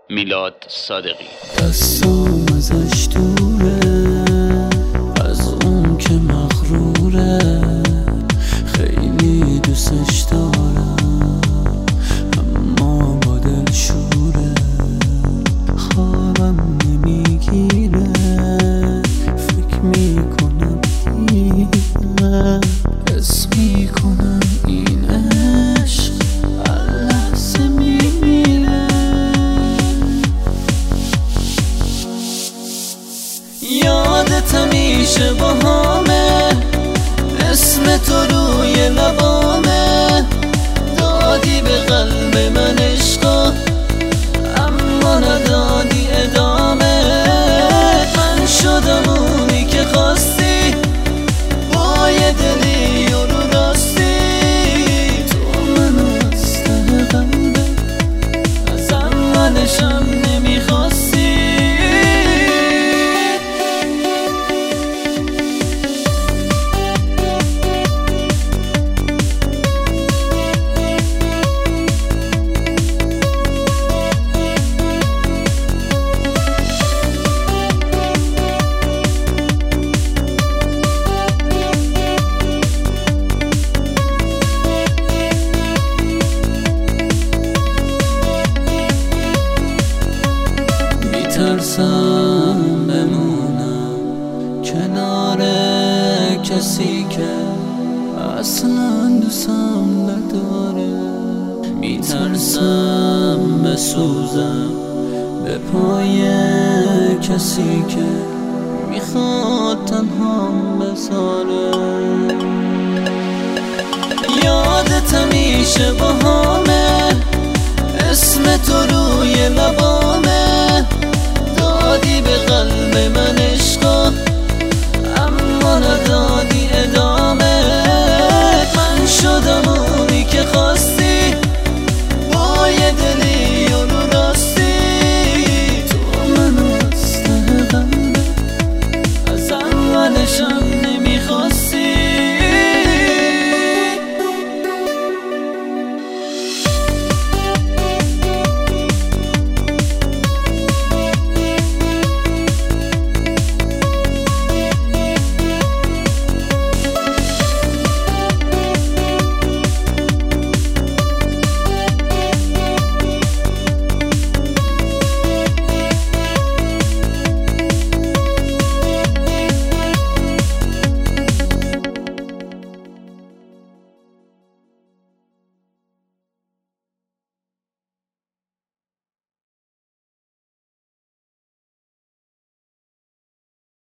میلاد صادقی. دستم ازش دوره، از اون که مغروره، خیلی دوستش دارم اما با دل شوره، خوابم نمیگیره، فکر میکنم دیره، حس میکنم این عشق هر لحظه میمیره. یادت همیشه با همه، اسم تو روی لبامه، دادی به قلب من عشقا اما ندادی ادامه. من شدم اونی که خواستی، با یه دلی و رو راستی، تو منو از ته قلبه از اولشم نمیخواستی. میترسم بمونم کنار کسی که اصلا دوستم نداره، میترسم بسوزم به پای کسی که میخواد تنهام بذاره. یادت همیشه با همه، اسم تو روی لبامه، دادی به